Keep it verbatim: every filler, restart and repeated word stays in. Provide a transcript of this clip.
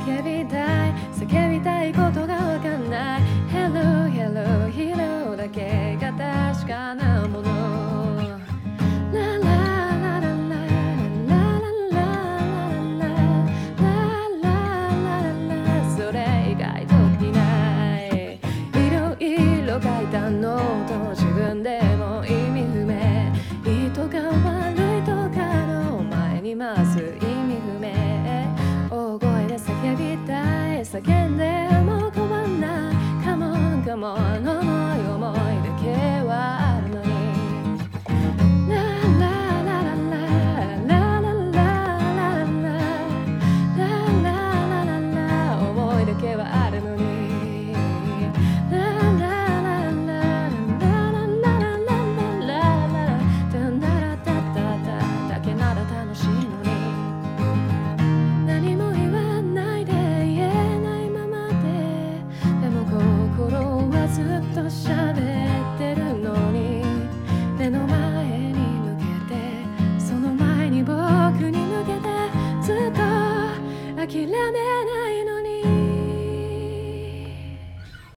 叫びたい叫びたいことがわかんない Hello Hello Hello だけが確かなものラララララララララララそれ以外特にないいろいろ書いたノート自分でも意味不明いいとか悪いとかの前にます意味不明大声で叫びたい叫んでも困んない Come on Come on